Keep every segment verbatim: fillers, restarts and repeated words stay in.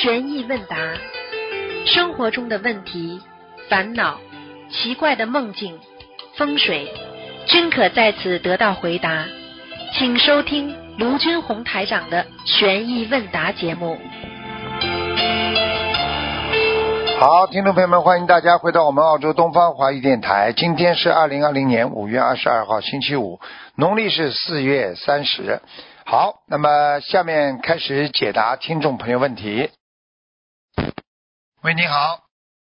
悬疑问答，生活中的问题、烦恼、奇怪的梦境、风水，均可在此得到回答。请收听卢军红台长的悬疑问答节目。 好，听众朋友们，欢迎大家回到我们澳洲东方华语电台。今天是二零二零年五月二十二号，星期五，农历是四月三十。好，那么下面开始解答听众朋友问题。喂，你好，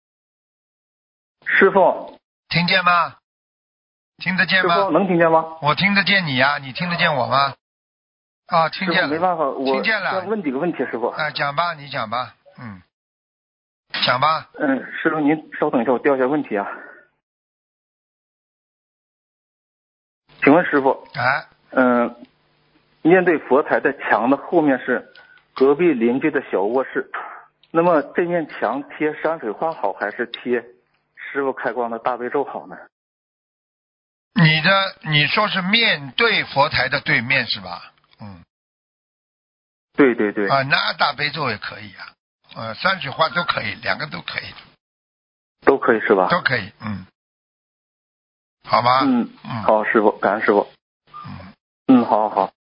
师傅， 听见吗？听得见吗？ 师傅能听见吗？ 我听得见你呀、啊，你听得见我吗？啊，听见了。 没办法，我听见了。 想问几个问题，师傅。 啊，讲吧，你讲吧，嗯，讲吧。 嗯，师傅您稍等一下，我调一下问题啊。请问师傅， 哎， 嗯，面对佛台的墙的后面是隔壁邻居的小卧室，那么这面墙贴山水画好还是贴师傅开光的大悲咒好呢？ 你的你说是面对佛台的对面是吧？嗯， 对对对。 啊，那大悲咒也可以啊，呃，山水画都可以，两个都可以， 都可以是吧？ 都可以，嗯，好吗？ 嗯嗯， 好，师傅，感恩师傅。 嗯嗯，好好好。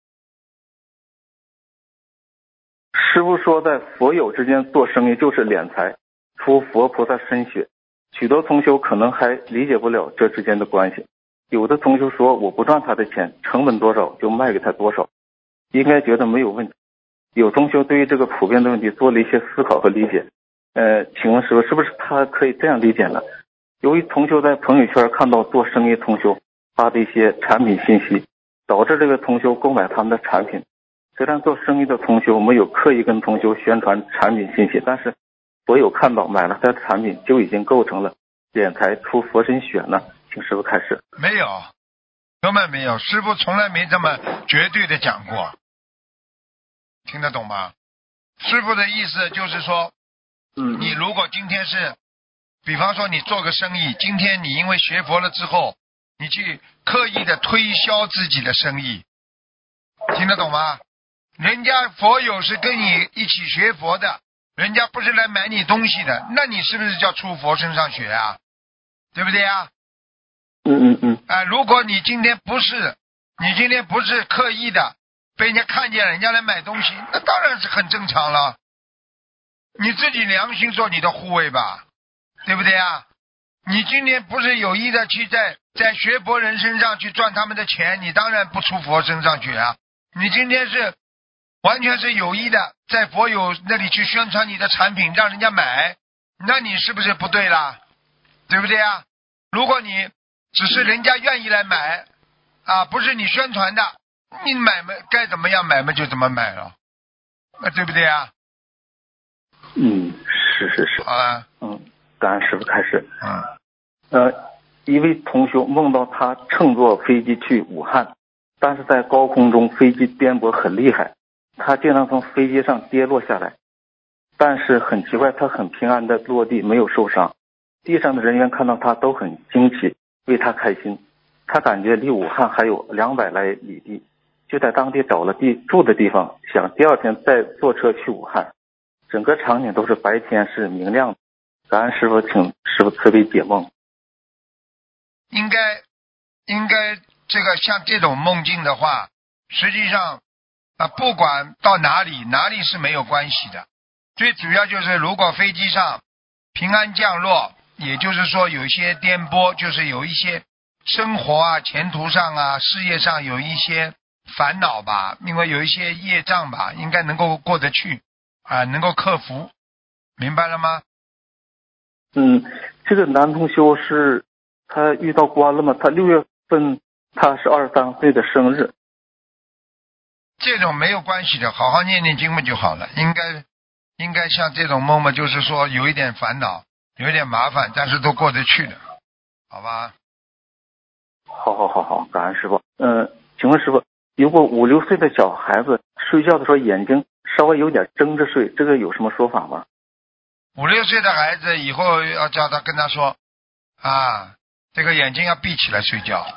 师傅说，在佛友之间做生意就是敛财，出佛菩萨身血。许多同修可能还理解不了这之间的关系。有的同修说，我不赚他的钱，成本多少就卖给他多少，应该觉得没有问题。有同修对于这个普遍的问题做了一些思考和理解。呃，请问师傅，是不是他可以这样理解呢？由于同修在朋友圈看到做生意同修发的一些产品信息，导致这个同修购买他们的产品。虽然做生意的同修没有刻意跟同修宣传产品信息，但是佛友看到买了他的产品就已经构成了敛财出佛身血呢？请师傅开始。 没有，根本没有，师父从来没这么绝对的讲过，听得懂吗？师父的意思就是说， 嗯， 你如果今天是，比方说你做个生意，今天你因为学佛了之后，你去刻意的推销自己的生意，听得懂吗？人家佛友是跟你一起学佛的，人家不是来买你东西的，那你是不是叫出佛身上学啊？对不对啊？ 嗯嗯嗯。 啊、呃，如果你今天不是，你今天不是刻意的被人家看见了，人家来买东西，那当然是很正常了。你自己良心做你的护卫吧，对不对啊？你今天不是有意的去在在学佛人身上去赚他们的钱，你当然不出佛身上去啊。你今天是完全是有意的在佛友那里去宣传你的产品，让人家买，那你是不是不对啦？对不对啊？如果你只是人家愿意来买啊，不是你宣传的，你买嘛该怎么样买嘛就怎么买了，啊，对不对啊？ 嗯，是是是。 好了。 嗯，感恩师傅开始。 嗯。 呃，一位同修梦到他乘坐飞机去武汉，但是在高空中飞机颠簸很厉害，他经常从飞机上跌落下来，但是很奇怪，他很平安的落地，没有受伤。地上的人员看到他都很惊奇，为他开心。他感觉离武汉还有两百来里地，就在当地找了地住的地方，想第二天再坐车去武汉。整个场景都是白天是明亮的。感恩师傅，请师傅慈悲解梦。 应该应该这个像这种梦境的话，实际上啊，不管到哪里，哪里是没有关系的。最主要就是如果飞机上平安降落，也就是说有一些颠簸，就是有一些生活啊、前途上啊、事业上有一些烦恼吧，因为有一些业障吧，应该能够过得去啊，能够克服，明白了吗？ 嗯，这个男同修是他遇到关了吗？他六月份他是二十三岁的生日。 这种没有关系的，好好念念经嘛就好了。应该应该像这种梦嘛，就是说有一点烦恼，有一点麻烦，但是都过得去的，好吧？ 好好好好，感恩师傅。嗯、呃，请问师傅，如果五六岁的小孩子睡觉的时候眼睛稍微有点睁着睡，这个有什么说法吗？ 五六岁的孩子以后要叫他跟他说啊，这个眼睛要闭起来睡觉，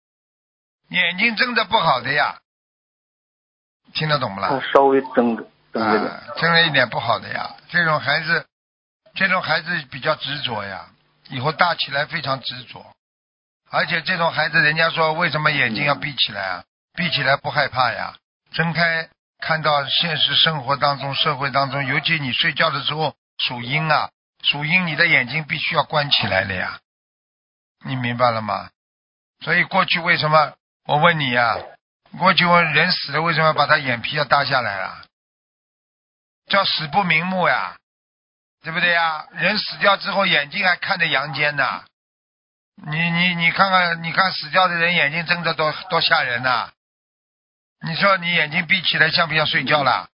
眼睛睁着不好的呀，听得懂不啦？ 他稍微睁着， 睁着眼。 啊，睁着一点不好的呀，这种孩子，这种孩子比较执着呀，以后大起来非常执着，而且这种孩子，人家说为什么眼睛要闭起来啊？闭起来不害怕呀，睁开看到现实生活当中、社会当中，尤其你睡觉的时候属阴啊，属阴你的眼睛必须要关起来的呀，你明白了吗？所以过去为什么我问你呀、过去问人死了为什么要把他眼皮要搭下来啊？叫死不瞑目呀，对不对呀？人死掉之后眼睛还看着阳间呢，你你你看看，你看死掉的人眼睛睁着多多吓人呐、你说你眼睛闭起来像不像睡觉了？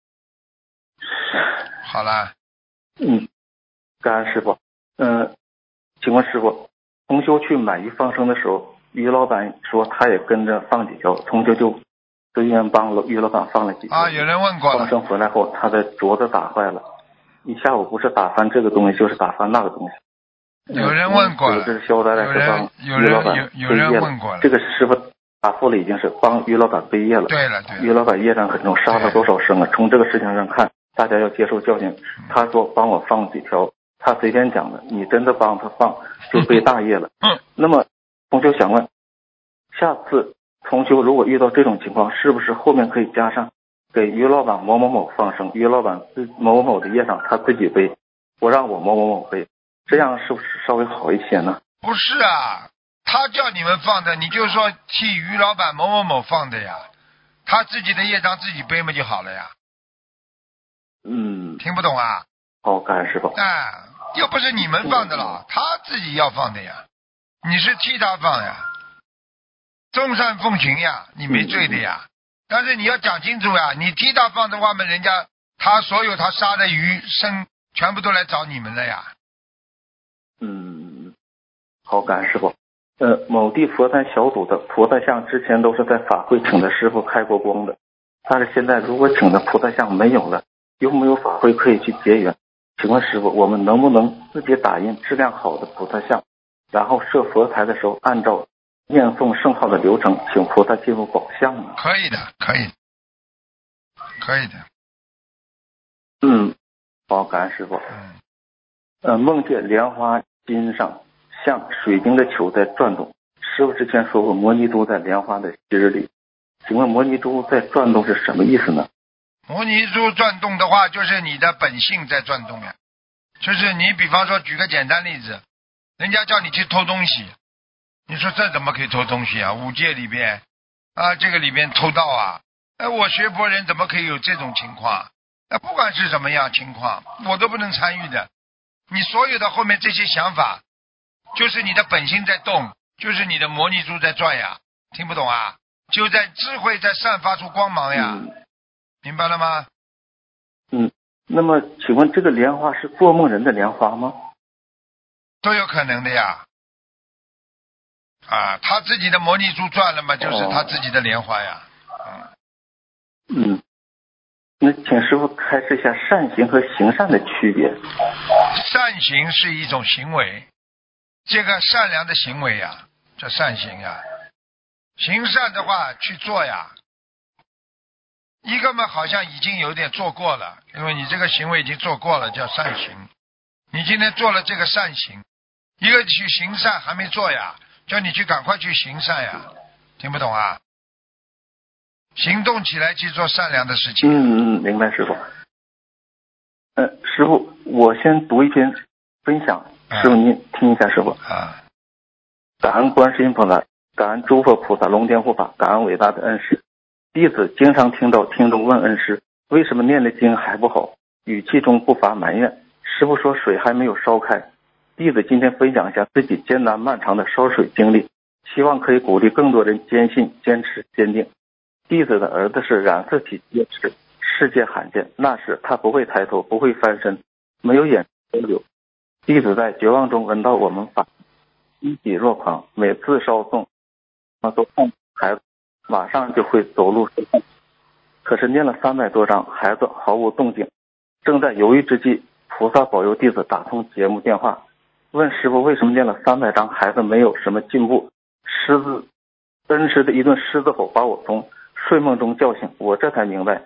好了。 嗯，感恩师傅。嗯，请问师傅，同修去买鱼放生的时候，鱼老板说他也跟着放几条，同修就随缘帮鱼老板放了几条。 啊，有人问过了。 放生回来后，他的镯子打坏了，一下午不是打翻这个东西，就是打翻那个东西。 有人问过了。 这是肖代代是帮于老板背有人业问过了。 这个师傅答复了，已经是帮于老板背业了。 对了对了。 于老板业障很重，杀了多少生啊？从这个事情上看，大家要接受教训。他说帮我放几条，他随便讲的，你真的帮他放就背大业了。 嗯。 那么同修想问，下次同修如果遇到这种情况，是不是后面可以加上给于老板某某某放生，于老板某某某的业障他自己背，我让我某某某背，这样是不是稍微好一些呢？ 不是啊，他叫你们放的，你就说替于老板某某某放的呀，他自己的业障自己背嘛就好了呀。 嗯。 听不懂啊？ 好，感恩师傅。 哎，又不是你们放的了，他自己要放的呀，你是替他放呀，众善奉行呀，你没罪的呀。嗯、但是你要讲清楚呀，你替他放的话嘛，人家他所有他杀的鱼生全部都来找你们了呀。 嗯，好，感恩师傅。呃，某地佛坛小组的菩萨像之前都是在法会请的师傅开过光的，但是现在如果请的菩萨像没有了，有没有法会可以去结缘？请问师傅，我们能不能自己打印质量好的菩萨像，然后设佛台的时候按照念诵圣号的流程，请菩萨进入宝相呢？ 可以的，可以，可以的。 嗯，好，感恩师傅。 嗯。 呃，梦见莲花筋上像水晶的球在转动。师傅之前说过，摩尼珠在莲花的心里，请问摩尼珠在转动是什么意思呢？ 摩尼珠转动的话，就是你的本性在转动呀。就是你比方说，举个简单例子，人家叫你去偷东西，你说这怎么可以偷东西啊？五戒里边啊，这个里边偷盗啊，哎，我学佛人怎么可以有这种情况？那不管是什么样情况，我都不能参与的。你所有的后面这些想法，就是你的本性在动，就是你的摩尼珠在转呀。听不懂啊？就在智慧在散发出光芒呀。 嗯， 明白了吗？ 嗯，那么请问这个莲花是做梦人的莲花吗？ 都有可能的呀。啊，他自己的摩尼珠转了嘛，就是他自己的莲花呀。 嗯。嗯，那请师傅开示一下善行和行善的区别。 善行是一种行为，这个善良的行为呀，叫善行呀。行善的话去做呀。一个嘛好像已经有点做过了，因为你这个行为已经做过了，叫善行。你今天做了这个善行，一个去行善还没做呀，叫你去赶快去行善呀。听不懂啊？行动起来去做善良的事情。 嗯嗯，明白师傅。呃，师傅，我先读一篇分享，师傅您听一下，师傅。 啊。 感恩观世音菩萨，感恩诸佛菩萨龙天护法，感恩伟大的恩师。弟子经常听到听众问恩师，为什么念的经还不好？语气中不乏埋怨。师傅说水还没有烧开。弟子今天分享一下自己艰难漫长的烧水经历，希望可以鼓励更多人坚信、坚持、坚定。弟子的儿子是染色体结石，世界罕见。那时他不会抬头，不会翻身，没有眼交流。弟子在绝望中闻到我们法，一喜若狂。每次烧送，他都碰孩子，马上就会走路失控。可是念了三百多章，孩子毫无动静。正在犹豫之际，菩萨保佑弟子打通节目电话，问师傅为什么念了三百章，孩子没有什么进步。狮子恩师的一顿狮子吼把我从睡梦中叫醒，我这才明白，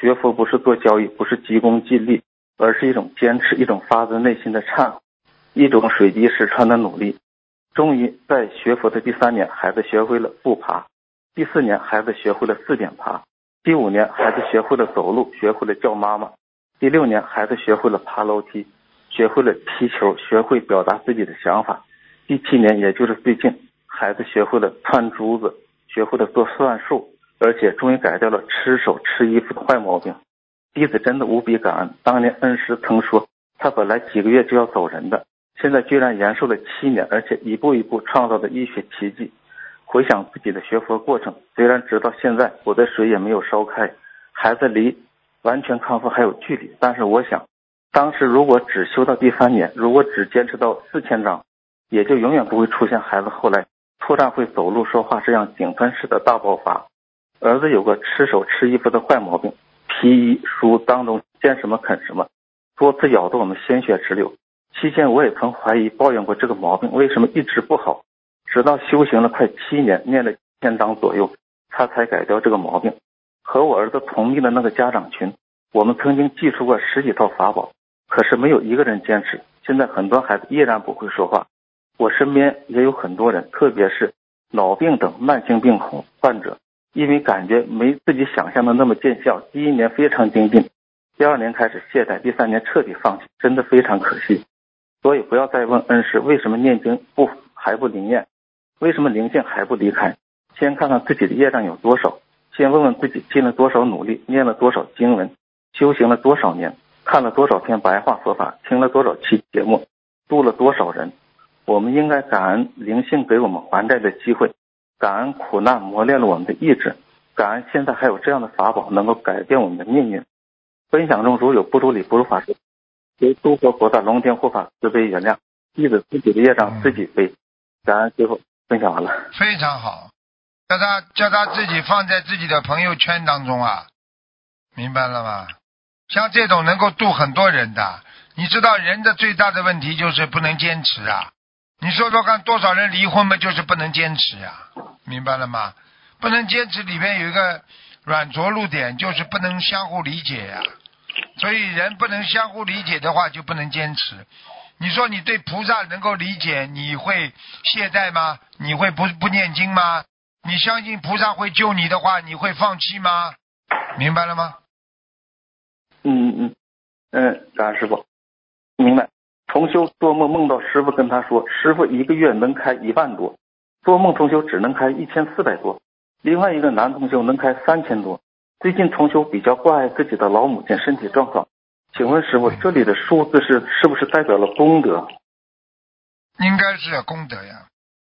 学佛不是做交易，不是急功近利，而是一种坚持，一种发自内心的忏，一种水滴石穿的努力。终于在学佛的第三年，孩子学会了步爬；第四年，孩子学会了四点爬；第五年，孩子学会了走路，学会了叫妈妈；第六年，孩子学会了爬楼梯，学会了踢球，学会表达自己的想法；第七年，也就是最近，孩子学会了串珠子，学会了做算术，而且终于改掉了吃手吃衣服的坏毛病。弟子真的无比感恩，当年恩师曾说他本来几个月就要走人的，现在居然延寿了七年，而且一步一步创造的医学奇迹。回想自己的学佛过程，虽然直到现在我的水也没有烧开，孩子离完全康复还有距离，但是我想当时如果只修到第三年，如果只坚持到四千章，也就永远不会出现孩子后来突然会走路说话这样井喷式的大爆发。儿子有个吃手吃衣服的坏毛病，皮衣书当中见什么啃什么，多次咬得我们鲜血直流。期间我也曾怀疑抱怨过这个毛病为什么一直不好，直到修行了快七年，念了一千章左右，他才改掉这个毛病。和我儿子同密的那个家长群，我们曾经寄出过十几套法宝，可是没有一个人坚持。现在很多孩子依然不会说话，我身边也有很多人，特别是脑病等慢性病患者，因为感觉没自己想象的那么见效，第一年非常精进，第二年开始懈怠，第三年彻底放弃，真的非常可惜。所以不要再问恩师为什么念经不还不灵验，为什么灵性还不离开，先看看自己的业障有多少，先问问自己尽了多少努力，念了多少经文，修行了多少年，看了多少篇白话佛法，听了多少期节目，度了多少人。我们应该感恩灵性给我们还债的机会，感恩苦难磨练了我们的意志，感恩现在还有这样的法宝能够改变我们的命运。分享中如有不如理不如法师，由诸佛菩萨龙天护法慈悲原谅，弟子自己的业障自己背。感恩最后分享完了。 非常好，叫他叫他自己放在自己的朋友圈当中啊，明白了吗？像这种能够度很多人的，你知道人的最大的问题就是不能坚持啊。你说说看，多少人离婚嘛，就是不能坚持呀，明白了吗？不能坚持里面有一个软着陆点，就是不能相互理解呀。所以人不能相互理解的话，就不能坚持。你说你对菩萨能够理解，你会懈怠吗？你会不不念经吗？你相信菩萨会救你的话，你会放弃吗？明白了吗？ 嗯嗯嗯，感恩师傅，明白。同修做梦梦到师傅跟他说，师傅一个月能开一万多，做梦同修只能开一千四百多，另外一个男同修能开三千多。最近同修比较关爱自己的老母亲身体状况，请问师傅，这里的数字是是不是代表了功德？ 应该是功德呀。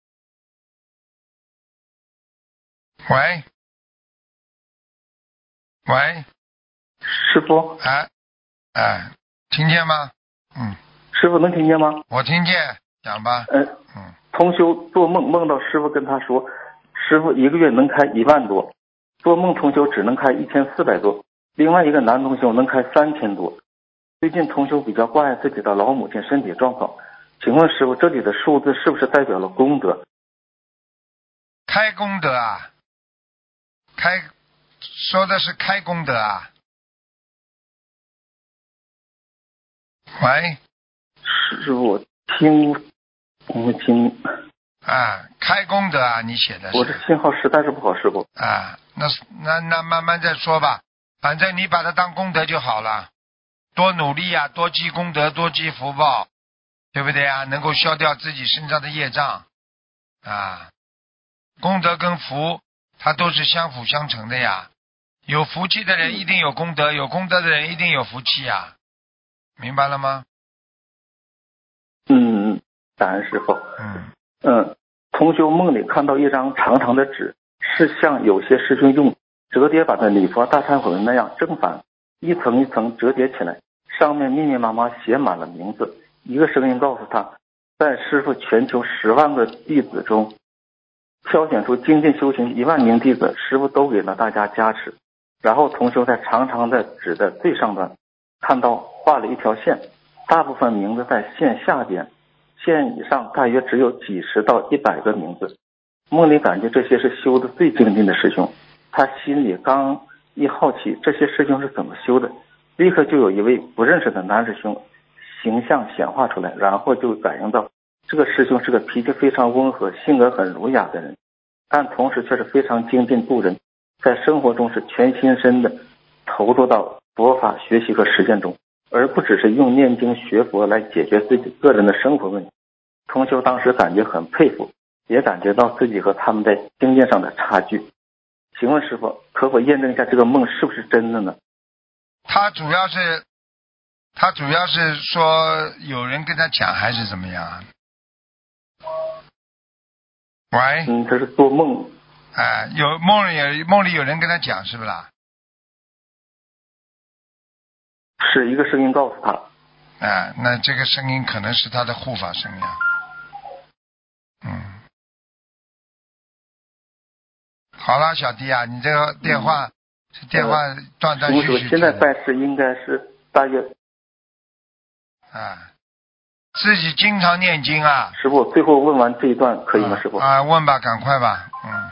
喂喂， 师傅， 哎哎，听见吗？嗯。 师傅能听见吗？ 我听见，讲吧。 嗯嗯。 同修做梦梦到师傅跟他说，师傅一个月能开一万多，做梦同修只能开一千四百多，另外一个男同修能开三千多。最近同修比较关爱自己的老母亲身体状况，请问师傅，这里的数字是不是代表了功德？ 开功德啊？开说的是开功德啊？喂。 师傅，我听我没听啊，开功德啊，你写的是。 我这信号实在是不好，师傅。 啊，那那那慢慢再说吧，反正你把它当功德就好了，多努力啊，多积功德，多积福报，对不对啊？能够消掉自己身上的业障啊。功德跟福它都是相辅相成的呀，有福气的人一定有功德，有功德的人一定有福气呀，明白了吗？ 嗯，感恩师傅。 嗯嗯，同修梦里看到一张长长的纸，是像有些师兄用折叠版的礼佛大忏悔文那样正反一层一层折叠起来，上面密密麻麻写满了名字。一个声音告诉他，在师父全球十万个弟子中挑选出精进修行一万名弟子，师父都给了大家加持。然后同修在长长的纸的最上端看到画了一条线，大部分名字在线下边，线以上大约只有几十到一百个名字。梦里感觉这些是修的最精进的师兄，他心里刚一好奇这些师兄是怎么修的，立刻就有一位不认识的男师兄形象显化出来，然后就感应到这个师兄是个脾气非常温和、性格很儒雅的人，但同时却是非常精进度人，在生活中是全心身的投入到佛法学习和实践中，而不只是用念经学佛来解决自己个人的生活问题。同修当时感觉很佩服，也感觉到自己和他们在经验上的差距。请问师父，可否验证一下这个梦是不是真的呢？ 他主要是他主要是说有人跟他讲还是怎么样？喂， 嗯，他是做梦。 哎，有梦里有梦里有人跟他讲是不是啦？ 是一个声音告诉他。 哎，那这个声音可能是他的护法声呀。嗯，好了，小弟啊，你这个电话、嗯、电话断断续续。 现在拜师应该是大约。 啊，自己经常念经啊。 师父，最后问完这一段可以吗？师父。 啊，问吧，赶快吧。嗯。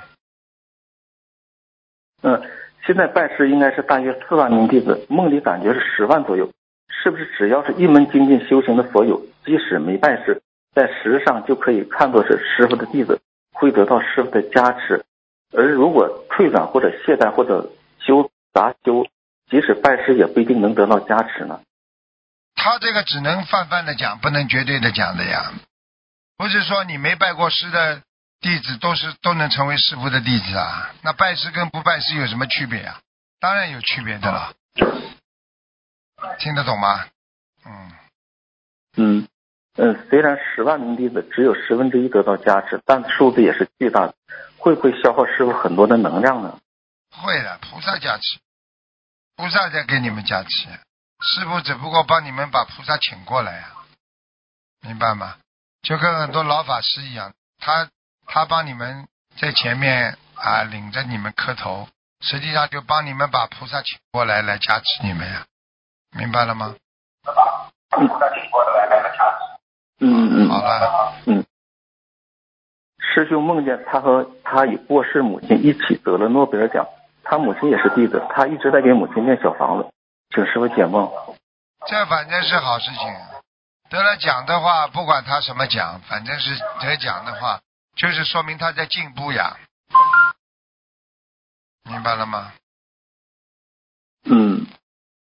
嗯，现在拜师应该是大约四万名弟子，梦里感觉是十万左右。是不是只要是一门精进修行的佛友，即使没拜师，在实上就可以看作是师父的弟子，会得到师父的加持？而如果退转或者懈怠或者修杂修，即使拜师也不一定能得到加持呢？ 他这个只能泛泛的讲，不能绝对的讲的呀。不是说你没拜过师的弟子都是都能成为师父的弟子啊？那拜师跟不拜师有什么区别啊？当然有区别的了。听得懂吗？嗯嗯嗯，虽然十万名弟子只有十分之一得到加持，但数字也是巨大的，会不会消耗师父很多的能量呢？ 会的，菩萨加持，菩萨在给你们加持，师父只不过帮你们把菩萨请过来呀、啊，明白吗？就跟很多老法师一样，他他帮你们在前面啊领着你们磕头，实际上就帮你们把菩萨请过来来加持你们呀。明白了吗？ 嗯嗯， 好了。 嗯，师兄梦见他和他与过世母亲一起得了诺贝尔奖，他母亲也是弟子，他一直在给母亲念小房子，请师父解梦。 这反正是好事情，得了奖的话，不管他什么奖，反正是得奖的话，就是说明他在进步呀。明白了吗？ 嗯。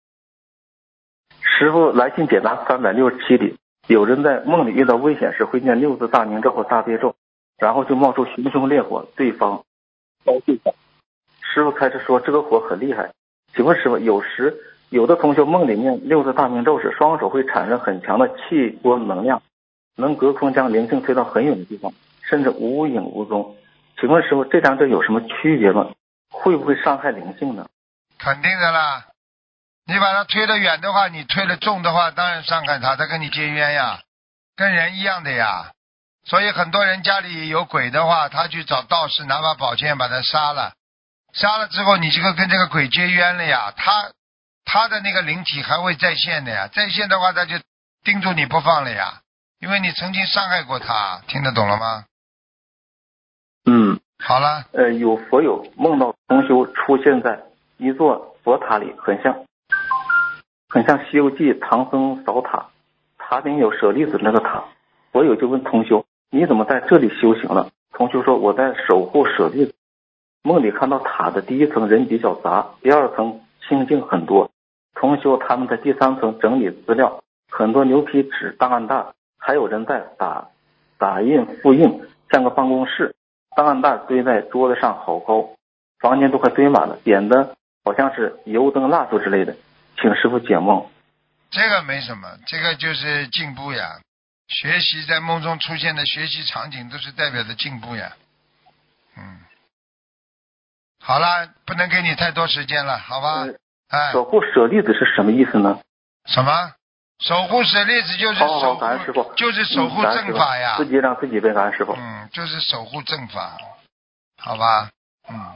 师父来信解答三百六十七里，有人在梦里遇到危险时会念六字大明咒或大悲咒，然后就冒出熊熊烈火，对方烧尽了。师父开始说这个火很厉害，请问师父，有时有的同学梦里念六字大明咒时，双手会产生很强的气波能量，能隔空将灵性推到很远的地方，甚至无影无踪。请问师父，这两者有什么区别吗？会不会伤害灵性呢？ 肯定的啦。你把它推得远的话，你推得重的话，当然伤害他，他跟你结冤呀，跟人一样的呀。所以很多人家里有鬼的话，他去找道士拿把宝剑把他杀了，杀了之后你这个跟这个鬼结冤了呀，他他的那个灵体还会再现的呀，再现的话他就盯住你不放了呀，因为你曾经伤害过他，听得懂了吗？ 嗯， 好了。 呃，有佛友梦到同修出现在一座佛塔里，很像很像《西游记》唐僧扫塔，塔顶有舍利子那个塔。佛友就问同修，你怎么在这里修行了？同修说，我在守护舍利子。梦里看到塔的第一层人比较杂，第二层清净很多。同修他们在第三层整理资料，很多牛皮纸档案袋，还有人在打打印复印，像个办公室。档案袋堆在桌子上好高，房间都快堆满了，点的好像是油灯蜡烛之类的。请师父解梦。 这个没什么，这个就是进步呀。学习在梦中出现的学习场景都是代表的进步呀。嗯，好了，不能给你太多时间了，好吧？ 嗯、 哎， 守护舍利子是什么意思呢？ 什么？守护舍利子就是守护， 好好感恩师父， 就是守护正法呀。 嗯、自己让自己背，感恩师父。 嗯，就是守护正法，好吧？嗯，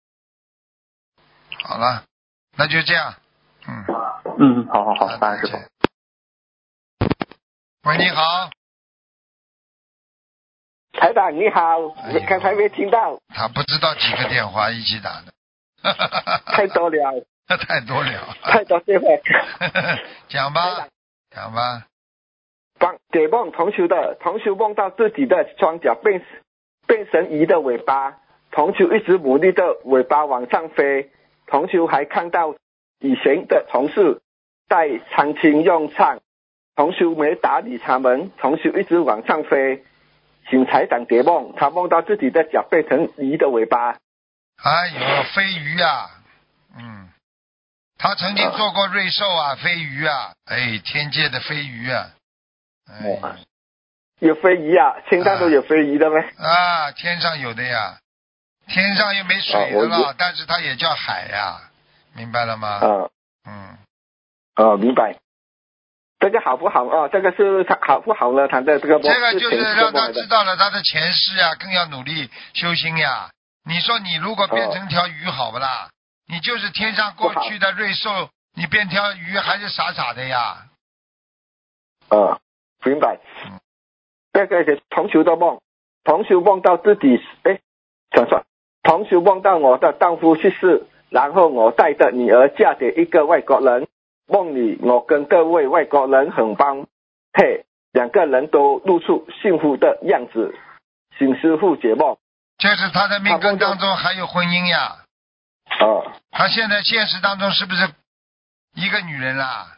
好了，那就这样。嗯嗯，好好好，感恩师父。 喂，你好。 台长你好， 哎、 刚才没听到。 他不知道几个电话一起打的。 太多了， 太多了， 太多电话。 讲吧，讲吧。 帮解梦同修的同修梦到自己的双脚变变成鱼的尾巴，同修一直努力的尾巴往上飞。同修还看到以前的同事在餐厅用餐，同修没打理他们，同修一直往上飞。请台长解梦，他梦到自己的脚变成鱼的尾巴。 哎呦，飞鱼啊，嗯，他曾经做过瑞兽啊，飞鱼啊，哎，天界的飞鱼啊，哎， 有飞鱼啊，天上都有飞鱼的吗？ 啊，天上有的呀，天上又没水的了，啊、但是它也叫海呀，明白了吗？ 啊， 嗯， 哦，明白。这个好不好啊？这个是他好不好呢？他的这个这个就是让他知道了他的前世呀，更要努力修心呀。你说你如果变成条鱼好不啦？你就是天上过去的瑞兽，你变条鱼还是傻傻的呀？ 啊，明白。 嗯， 这个是同修的梦，同修梦到自己，哎，讲错，同修梦到我的丈夫去世，然后我带着女儿嫁给一个外国人。梦里我跟各位外国人很般配，两个人都露出幸福的样子。请师父解梦。 就是他的命根当中还有婚姻呀。 哦。 他现在现实当中是不是一个女人啦？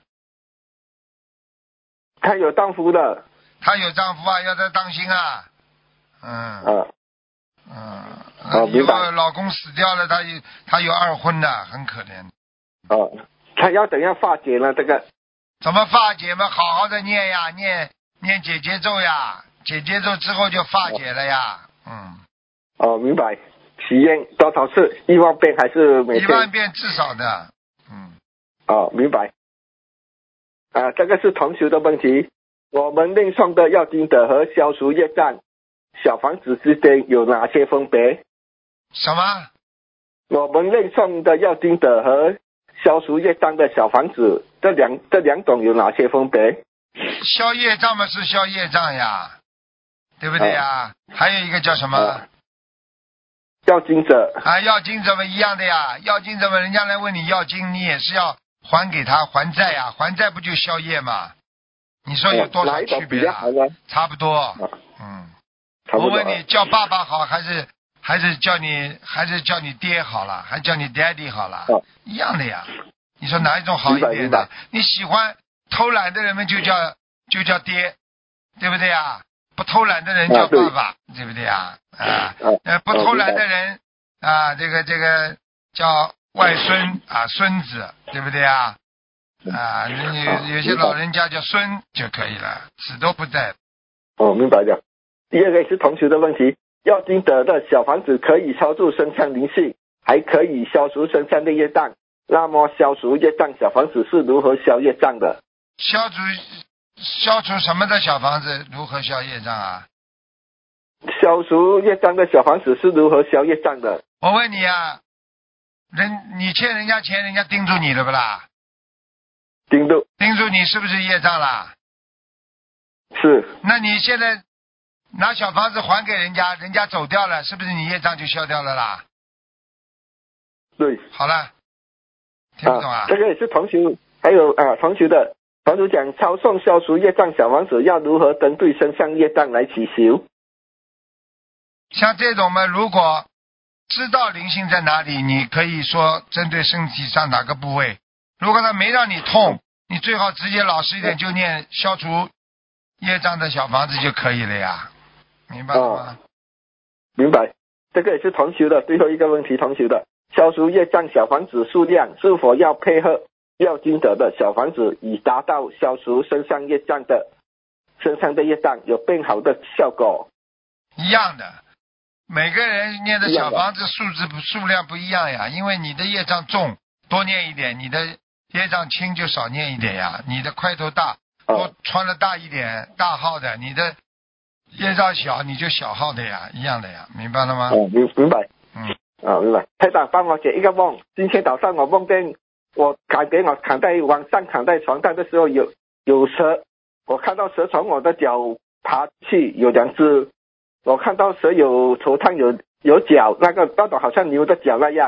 他有丈夫的。 他有丈夫啊，要他当心啊。嗯。 啊。 嗯。 哦， 以后老公死掉了，他有他有二婚的，很可怜。 哦。他要怎样化解呢？这个怎么化解嘛？好好的念呀，念念解结咒呀，解结咒之后就化解了呀。嗯。 哦，明白。许愿多少次？一万遍还是每天？ 一万遍至少的。嗯。 哦，明白。啊，这个是同修的问题。我们念诵的要经者和消除业障小房子之间有哪些分别？ 什么？ 我们念诵的要经者和消除业障的小房子，这两这两种有哪些分别？ 消业障嘛是消业障呀，对不对呀？啊、还有一个叫什么？啊、 要经者啊，要经者嘛一样的呀，要经者嘛，人家来问你要经，你也是要还给他还债呀，还债不就消业嘛？你说有多少区别啊？差不多，啊、嗯。 差不多。 我问你，叫爸爸好还是还是叫你还是叫你爹好了，还叫你 daddy 好了， 啊、 一样的呀。你说哪一种好一点的？你喜欢偷懒的人们就叫就叫爹，对不对啊？不偷懒的人叫爸爸，啊、对, 对不对啊？啊，呃，不偷懒的人啊，这个这个叫外孙啊，孙子，对不对啊？啊，有有些老人家叫孙就可以了，子都不在。 哦，明白的。第二个是同学的问题，要经者的小房子可以超度身上灵性，还可以消除身上的业障。那么消除业障小房子是如何消业障的？ 消除消除什么的小房子如何消业障啊？ 消除业障的小房子是如何消业障的？ 我问你啊，人你欠人家钱，人家盯住你了不啦？ 盯住。 盯住你是不是业障啦？ 是。 那你现在拿小房子还给人家，人家走掉了，是不是你业障就消掉了啦？ 对。 好了。听不懂啊？ 啊这个也是同学，还有啊同学的，同学讲抄送消除业障小房子要如何针对身上业障来祈求？ 像这种嘛，如果知道灵性在哪里，你可以说针对身体上哪个部位。如果他没让你痛，你最好直接老实一点，就念消除业障的小房子就可以了呀，明白了吗？ 啊、明白。这个也是同学的最后一个问题，同学的。消除业障小房子数量是否要配合要经者的小房子，以达到消除身上业障的身上的业障有更好的效果？ 一样的，每个人念的小房子数字数量不一样呀，因为你的业障重，多念一点；你的业障轻就少念一点呀。你的块头大，多穿的大一点，大号的；你的业障小，你就小号的呀，一样的呀，明白了吗？ 嗯，明明白。 嗯。 啊，明白。台长帮我解一个梦。今天早上我梦见我感觉我躺在晚上躺在床上的时候有有蛇，我看到蛇从我的脚爬去，有两只。我看到蛇有头上有有角，那个那种好像牛的角那样。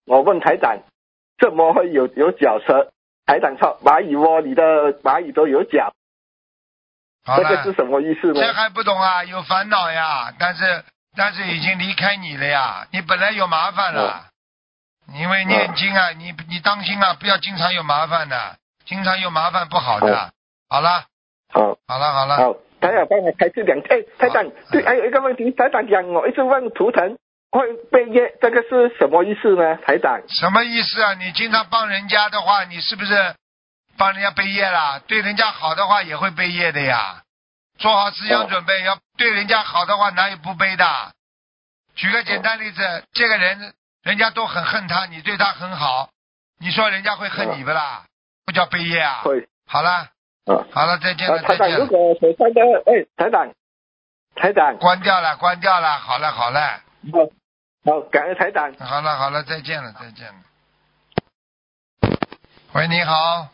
我问台长，怎么会有有脚车？台长说蚂蚁窝里的蚂蚁都有脚， 好了， 这个是什么意思呢？ 这还不懂啊？有烦恼呀，但是但是已经离开你了呀，你本来有麻烦了，嗯、因为念经啊，嗯、你你当心啊，不要经常有麻烦的，经常有麻烦不好的。嗯、好了， 好， 好了，好了。 好，台长帮我开示两，哎，台长，对，还有一个问题，台长讲我一直问图腾会背业，这个是什么意思呢？台长？ 什么意思啊？你经常帮人家的话，你是不是帮人家背业了？对人家好的话也会背业的呀。做好思想准备，要对人家好的话哪有不背的？举个简单例子，这个人人家都很恨他，你对他很好，你说人家会恨你不啦？不叫背业啊？ 会。 好了， 嗯， 好了，再见了， 台长， 再见了。 如果手上的，哎，台长，台长， 关掉了，关掉了，好了，好了。 好，好，感恩台长。 好了，好了，再见了，再见了。喂，你好。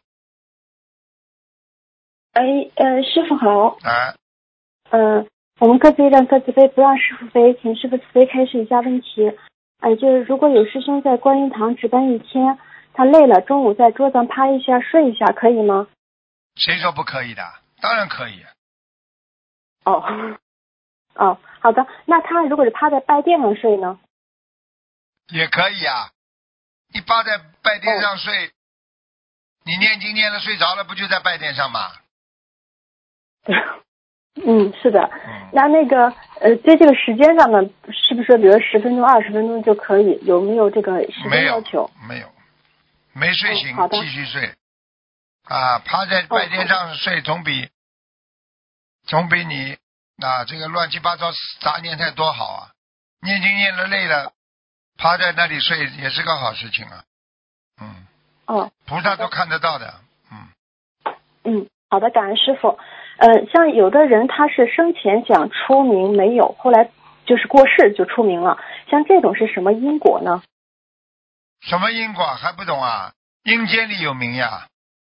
哎，呃，师傅好。 哎。 嗯、呃，我们各自一让各自飞，不让师傅飞，请师傅慈悲开示一下问题。呃，就是如果有师兄在观音堂值班一天，他累了，中午在桌子上趴一下睡一下，可以吗？ 谁说不可以的？当然可以。 哦，哦，好的。那他如果是趴在拜垫上睡呢？ 也可以啊。你趴在拜垫上睡，哦、你念经念了睡着了，不就在拜垫上吗？ 对。嗯，是的。嗯、那那个呃，对这个时间上呢，是不是比如十分钟、二十分钟就可以？有没有这个时间要求？ 没有，没有，没睡醒、 哦、 继续睡。啊，趴在拜垫上睡，哦、总比总比你啊这个乱七八糟杂念太多好啊！念经念了累了，趴在那里睡也是个好事情啊。嗯。 哦。 菩萨都看得到的。嗯。 嗯，好的，感恩师傅。呃，像有的人他是生前想出名没有，后来就是过世就出名了，像这种是什么因果呢？ 什么因果还不懂啊？阴间里有名呀。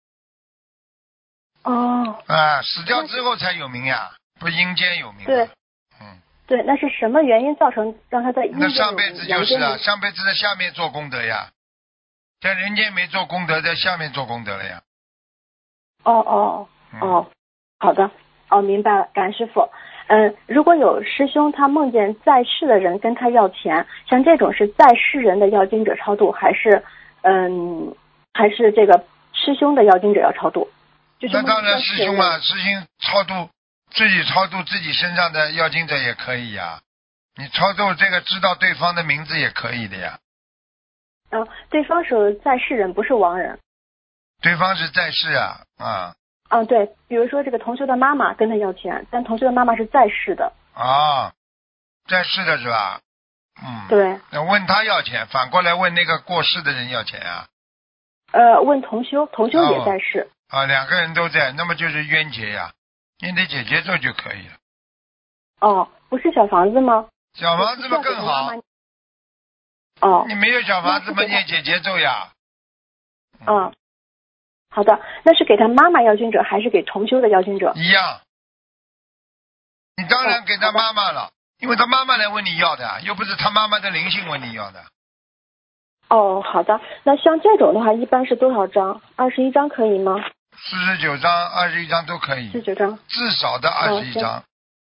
哦。 啊，死掉之后才有名呀，不阴间有名。 对。 嗯。 对，那是什么原因造成让他在阴间有名？ 那上辈子就是啊，上辈子在下面做功德呀，在人间没做功德，在下面做功德了呀。 哦哦哦。嗯，好的，哦，明白了，感恩师傅。嗯，如果有师兄他梦见在世的人跟他要钱，像这种是在世人的要经者超度，还是嗯，还是这个师兄的要经者要超度？就是、 那当然师兄啊，师兄超度自己超度自己身上的要经者也可以呀，你超度这个知道对方的名字也可以的呀。 嗯、呃，对方是在世人，不是亡人。 对方是在世啊，啊。 嗯，对，比如说这个同修的妈妈跟他要钱，但同修的妈妈是在世的。 啊，在世的是吧？嗯， 对。 那问他要钱，反过来问那个过世的人要钱啊？ 呃，问同修，同修也在世。 哦、啊，两个人都在，那么就是冤结呀，念点姐姐咒就可以了。 哦，不是小房子吗？ 小房子嘛更好。 妈妈哦。 你没有小房子嘛，念姐姐咒呀。 嗯。嗯，好的，那是给他妈妈要经者还是给同修的要经者？ 一样。你当然给他妈妈了，哦、因为他妈妈来问你要的，又不是他妈妈的灵性问你要的。 哦，好的，那像这种的话，一般是多少张？二十一张可以吗？ 四十九张、二十一张都可以。 四十九张， 至少的二十一张。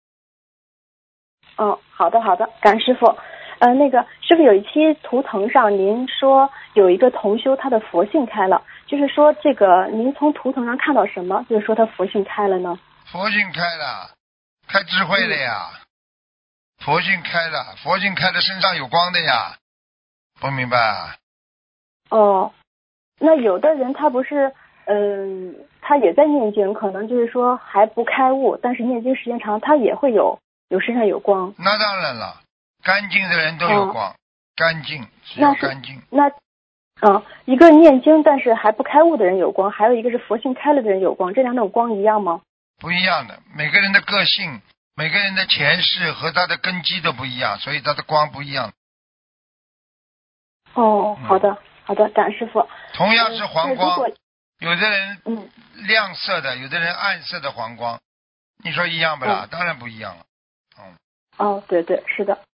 哦，好的好的，感恩师傅。呃，那个师傅有一期图腾上您说有一个同修他的佛性开了，就是说这个您从图腾上看到什么？就是说他佛性开了呢？ 佛性开了，开智慧了呀。嗯、佛性开了，佛性开了，身上有光的呀。不明白啊？ 哦，那有的人他不是，嗯、呃，他也在念经，可能就是说还不开悟，但是念经时间长，他也会有有身上有光。 那当然了，干净的人都有光，哦、干净只要干净。 那，啊、呃，一个念经但是还不开悟的人有光，还有一个是佛性开了的人有光，这两种光一样吗？ 不一样的，每个人的个性、每个人的前世和他的根基都不一样，所以他的光不一样。 哦，好的，嗯、好的，感恩师傅。 同样是黄光，嗯、有的人嗯亮色的，有的人暗色的黄光，你说一样不啦？嗯、当然不一样了。嗯。 哦，对对，是的。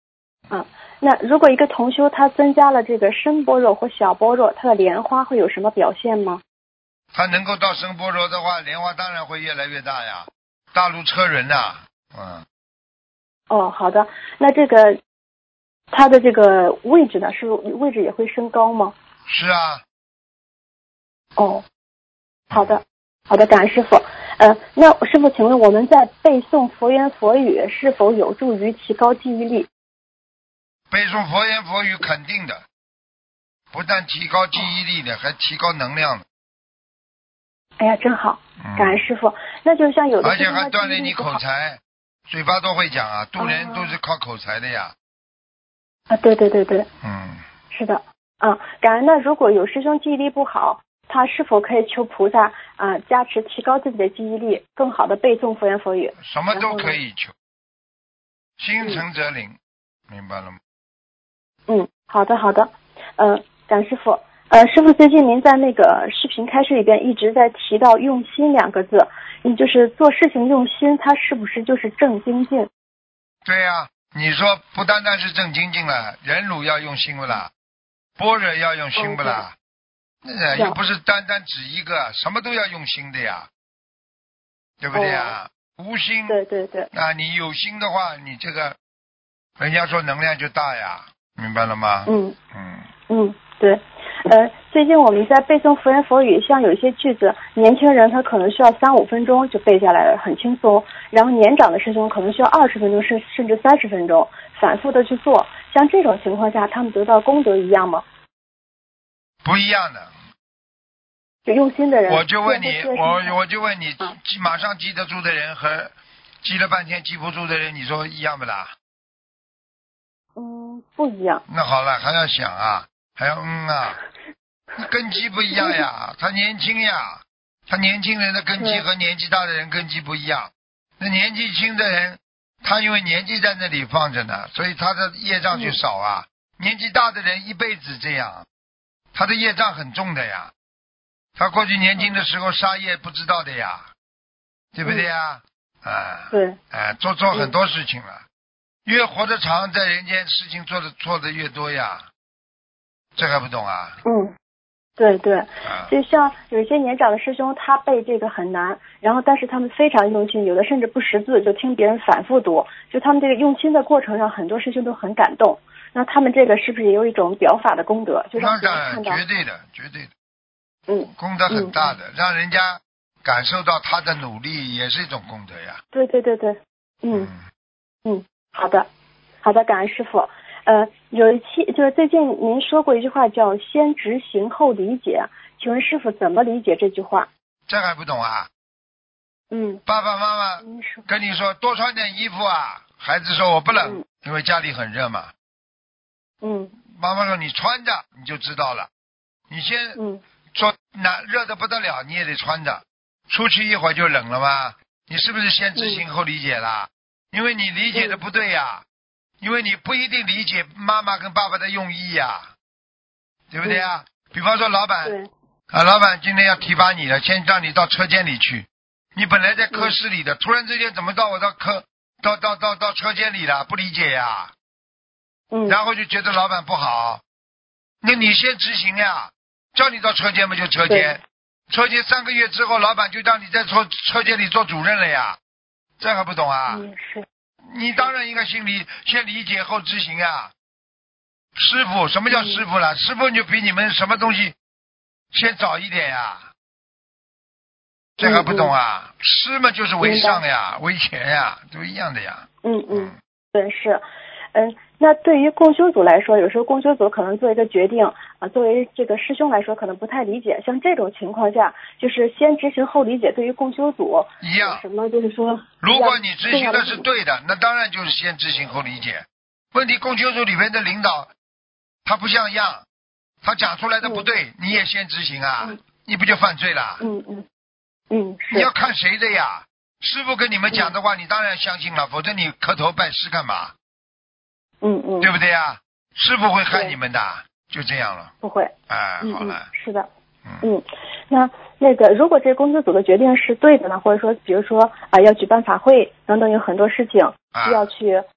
嗯，那如果一个同修他增加了这个深般若或小般若，他的莲花会有什么表现吗？ 他能够到深般若的话，莲花当然会越来越大呀，大如车轮呐、嗯。 哦，好的。那这个它的这个位置呢，是位置也会升高吗？ 是啊。 哦，好的，好的，感恩师傅。呃，那师傅，请问我们在背诵佛言佛语是否有助于提高记忆力？ 背诵佛言佛语肯定的，不但提高记忆力的，还提高能量的。 哎呀，真好，感恩师傅。那就像有的而且还锻炼你口才，嘴巴都会讲啊，渡人都是靠口才的呀。 啊，对对对对， 嗯， 是的，啊，感恩。那如果有师兄记忆力不好，他是否可以求菩萨啊、呃、加持，提高自己的记忆力，更好的背诵佛言佛语？ 什么都可以求，心诚则灵、嗯，明白了吗？ 嗯，好的好的，呃，感恩师傅。呃，师傅，最近您在那个视频开示里边一直在提到用心两个字，你就是做事情用心，它是不是就是正精进？ 对呀、啊，你说不单单是正精进了，忍辱要用心不啦，般若要用心不啦，那、哦、又不是单单指一个，什么都要用心的呀，对不对呀？哦、无心， 对对对， 啊，你有心的话，你这个人家说能量就大呀，明白了吗？ 嗯嗯嗯，对。呃，最近我们在背诵佛言佛语，像有一些句子，年轻人他可能需要三五分钟就背下来了，很轻松。然后年长的师兄可能需要二十分钟，甚甚至三十分钟，反复的去做。像这种情况下，他们得到功德一样吗？ 不一样的。 就用心的人。 我就问你，我我就问你，记马上记得住的人和记了半天记不住的人，你说一样不啦？ 嗯，不一样。 那好了，还要想啊，还要嗯啊。根基不一样呀，他年轻呀，他年轻人的根基和年纪大的人根基不一样。那年纪轻的人，他因为年纪在那里放着呢，所以他的业障就少啊。嗯、年纪大的人一辈子这样，他的业障很重的呀。他过去年轻的时候杀业不知道的呀，对不对呀？ 嗯、 啊， 对， 啊，做做很多事情了，越活得长，在人间事情做的错的越多呀。这还不懂啊？ 嗯。对对，就像有一些年长的师兄，他背这个很难，然后但是他们非常用心，有的甚至不识字，就听别人反复读，就他们这个用心的过程让很多师兄都很感动。那他们这个是不是也有一种表法的功德，就让别人看到？ 绝对的，绝对的， 嗯， 功德很大的，嗯、让人家感受到他的努力也是一种功德呀。 对对对对，嗯 嗯, 嗯，好的，好的，感恩师父。呃，有一期就是最近您说过一句话叫先执行后理解，请问师父怎么理解这句话？ 这还不懂啊？ 嗯， 爸爸妈妈跟你说多穿点衣服啊，孩子说我不冷，嗯、因为家里很热嘛。 嗯， 妈妈说你穿着你就知道了，你先说那热得不得了，你也得穿着，出去一会儿就冷了吗？你是不是先执行后理解啦？嗯、因为你理解的不对呀。嗯因为你不一定理解妈妈跟爸爸的用意呀、啊，对不对啊？嗯、比方说老板，啊，老板今天要提拔你了，先让你到车间里去。你本来在科室里的，嗯、突然之间怎么到我到科到到到到车间里了？不理解呀。 嗯。 然后就觉得老板不好，那你先执行呀，叫你到车间嘛就车间，车间三个月之后，老板就让你在车车间里做主任了呀，这还不懂啊？ 嗯，是。 你当然应该先理先理解后执行啊。师傅，什么叫师傅了？嗯、师傅就比你们什么东西先早一点呀。这还不懂啊？嗯、师嘛就是为上呀，为前呀，都一样的呀。 嗯嗯，对是，嗯，那对于共修组来说，有时候共修组可能做一个决定啊，作为这个师兄来说可能不太理解。像这种情况下，就是先执行后理解，对于共修组一样。 什么就是说， 如果你执行的是对的，那当然就是先执行后理解。问题共修组里面的领导他不像样，他讲出来的不对，嗯、你也先执行啊，嗯、你不就犯罪了？ 嗯嗯嗯， 你要看谁的呀？师傅跟你们讲的话，嗯、你当然相信了，否则你磕头拜师干嘛？ 嗯嗯， 对不对呀？师傅会害你们的，就这样了。 不会。 哎，嗯、好了。 是的。嗯，那那个，如果这公司组的决定是对的呢，或者说，比如说啊、呃，要举办法会等等，有很多事情需要去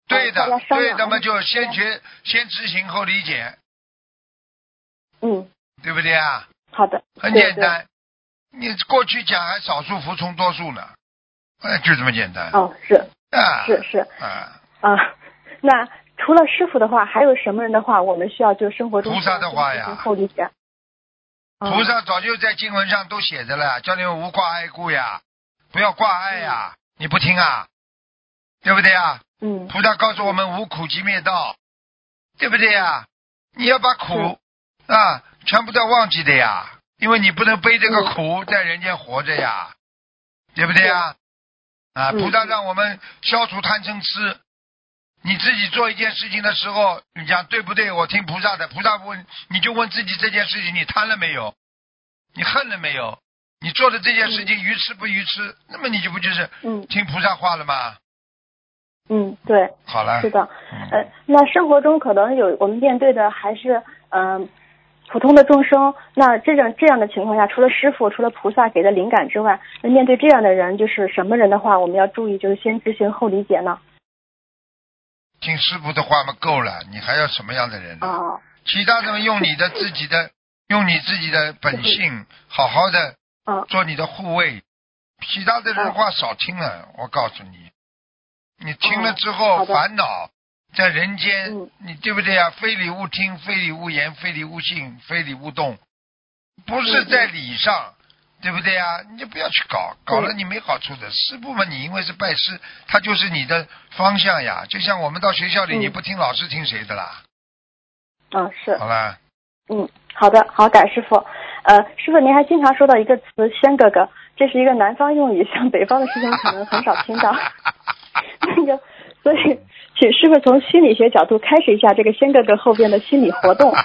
对的， 大家商量。 对，那么就先学，先执行后理解。 嗯， 对不对啊？ 好的， 很简单。你过去讲还少数服从多数呢，哎，就这么简单。 哦，是啊， 是是啊啊。那除了师傅的话，还有什么人的话，我们需要就生活中菩萨的话呀， 后理解。 菩萨早就在经文上都写着了，叫你们无挂碍故呀，不要挂碍呀，嗯、你不听啊，对不对啊？ 嗯。 菩萨告诉我们无苦即灭道，对不对呀？你要把苦啊全部都要忘记的呀，因为你不能背这个苦在人间活着呀，对不对呀？啊，菩萨让我们消除贪嗔痴。你自己做一件事情的时候，你讲对不对？我听菩萨的，菩萨问你就问自己这件事情，你贪了没有？你恨了没有？你做的这件事情愚痴不愚痴？那么你就不就是听菩萨话了吗？ 嗯，对。 好了。 是的，呃，那生活中可能有我们面对的还是嗯、呃、普通的众生，那这种这样的情况下，除了师父、除了菩萨给的灵感之外，那面对这样的人，就是什么人的话，我们要注意，就是先执行后理解呢？ 听师父的话嘛够了，你还要什么样的人呢？ 哦、 其他的用你的自己的用你自己的本性，好好的做你的护卫。其他的人话少听了，我告诉你，你听了之后烦恼在人间，你对不对啊？非礼勿听，非礼勿言，非礼勿信，非礼勿动，不是在理上。对不对啊？你就不要去搞，搞了你没好处的。师父嘛，你因为是拜师，他就是你的方向呀。就像我们到学校里，你不听老师，听谁的啦？ 嗯，是。 好了。 嗯，好的，好，感师傅。呃，师傅您还经常说到一个词“仙哥哥”，这是一个南方用语，像北方的师兄可能很少听到。那个，所以请师傅从心理学角度开始一下这个“仙哥哥”后边的心理活动。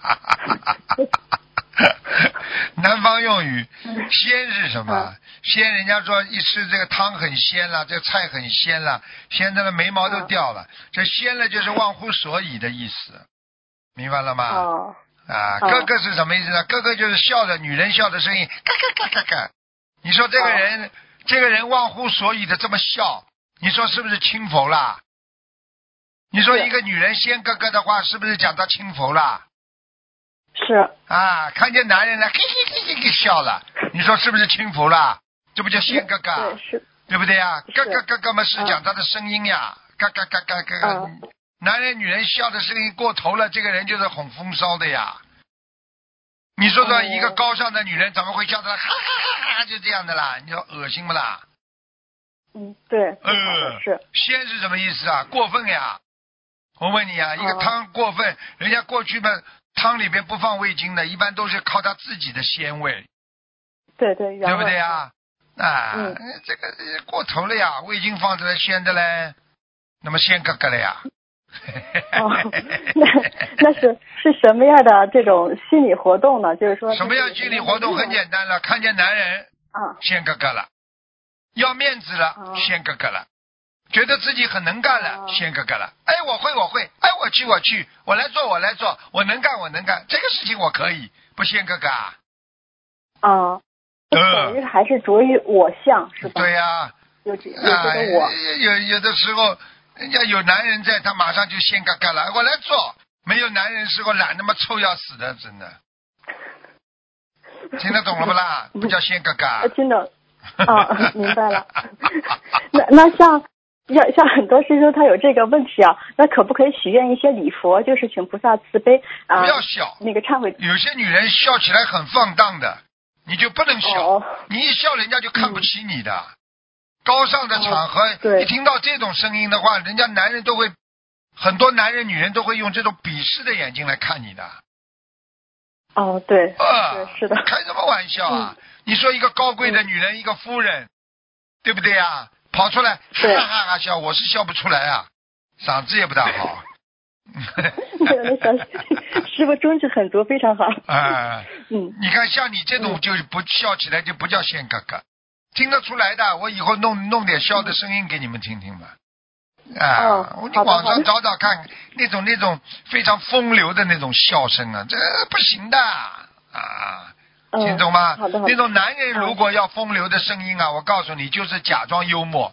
南方用语，鲜是什么？鲜，人家说一吃这个汤很鲜了，这个菜很鲜了，鲜的了眉毛都掉了。这鲜了就是忘乎所以的意思，明白了吗？ 哦。 啊，哥哥是什么意思呢？哥哥就是笑的，女人笑的声音，嘎嘎嘎嘎嘎。你说这个人，这个人忘乎所以的这么笑，你说是不是轻浮啦？你说一个女人仙哥哥的话，是不是讲她轻浮啦？ 是啊，看见男人了，嘿嘿嘿嘿嘿笑了，你说是不是轻浮了？这不叫仙哥哥， 对，是， 对不对呀？嘎嘎嘎嘎嘛是讲他的声音呀，嘎嘎嘎嘎嘎嘎。男人女人笑的声音过头了，这个人就是哄风骚的呀。你说说，一个高尚的女人怎么会笑的哈哈哈哈就这样的啦？你说恶心不啦？ 嗯，对， 呃， 是。 仙是什么意思啊？过分呀！我问你啊，一个汤过分，人家过去嘛。汤里边不放味精的，一般都是靠它自己的鲜味。 对对， 对不对呀？啊， 嗯、 这个过头了呀，味精放出来鲜的嘞，那么鲜格格了呀。 哦，那那是是什么样的这种心理活动呢？就是说， 什么样心理活动？很简单了，看见男人， 啊， 鲜格格了，要面子了， 啊、 鲜格格了。觉得自己很能干了，先哥哥了。哎，我会，我会。哎，我去，我去。我来做，我来做。我能干，我能干。这个事情我可以，不先哥哥啊。 啊，等于还是着于我相，是吧？ 对呀、啊。 有有这个我。 有有的时候，人家有男人在，他马上就先哥哥了。我来做。没有男人时候懒他妈臭要死的，真的。听得懂了不啦？不叫先哥哥。 我听懂。啊，明白了。那那像。像像很多师兄他有这个问题啊，那可不可以许愿一些礼佛，就是请菩萨慈悲啊？ 不要笑， 那个忏悔。 有些女人笑起来很放荡的，你就不能笑， 哦、 你一笑人家就看不起你的。嗯、高尚的场合， 哦、 一听到这种声音的话，人家男人都会，很多男人女人都会用这种鄙视的眼睛来看你的。 哦，对， 啊， 是的。 开什么玩笑啊！嗯、你说一个高贵的女人，嗯、一个夫人，对不对啊？跑出来哈哈哈笑，我是笑不出来啊，嗓子也不大好。 那个小师傅中气很足，非常好。 啊， 嗯， 你看像你这种就不笑起来就不叫仙哥哥，听得出来的。我以后弄弄点笑的声音给你们听听吧。啊， 哦、 你网上找找看，那种那种非常风流的那种笑声啊，这不行的啊。听懂吗？ 好的好的。 那种男人如果要风流的声音啊，我告诉你，就是假装幽默，